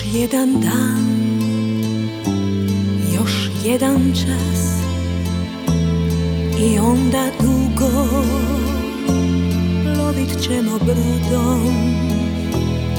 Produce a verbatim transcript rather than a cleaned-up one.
jedan dan, još jedan čas i onda dugo plovit ćemo brodom